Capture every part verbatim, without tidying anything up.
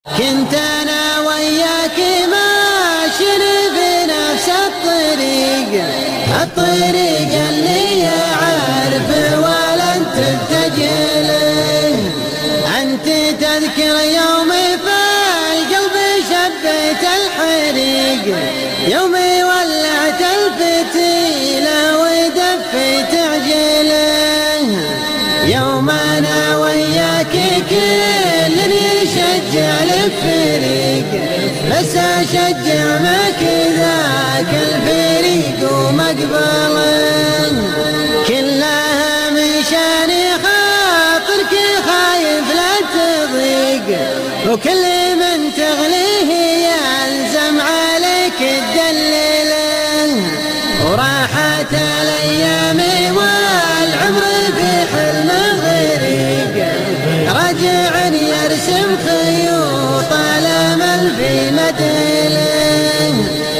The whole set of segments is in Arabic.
كنت أنا وياك ماشيين بنفس الطريق، الطريق اللي عارف ولا انت بتجله. انت تذكر يومي فالقلب شبيت الحريق، يومي ولعت الفتيلة ودفيت عجله. يوم انا وياك كل يشجع الفريق، بس اشجع معك ذاك الفريق ومقبله. كلها من شان خاطرك خايف لا تضيق، وكل من تغليه يلزم عليك تدلله. وراحت الايام والعمر في حلمه غريق، رجع يرسم خيوط الامل في مدله.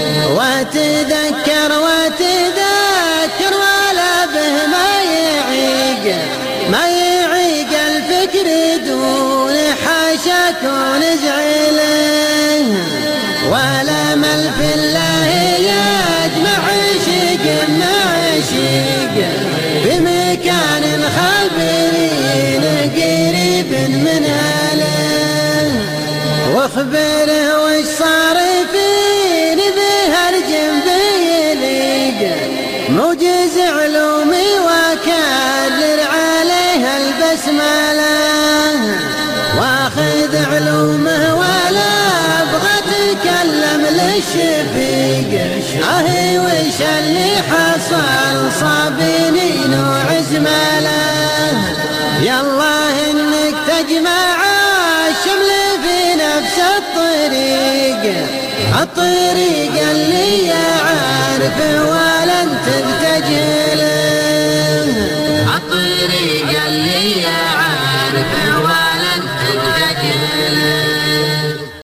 وتذكر وتذكر ولا به ما يعيق، ما يعيق الفكر دون حاشا كون زعله. والامل في الله يجمع عشيق مع عشيق، بمكان خابرين قريب من اهله. واخبره وش صار فيني بهالجنب يليق، موجز علومي وكرر عليها البسمله. واخذ علومه ولا ابغى اتكلم للشفيق، اهي وش اللي حصل صابني نوع زماله. يالله انك تجمع الشمل في نفس الطريق، الطريق اللي يعرف ولا انت بتجهله، الطريق اللي يعرف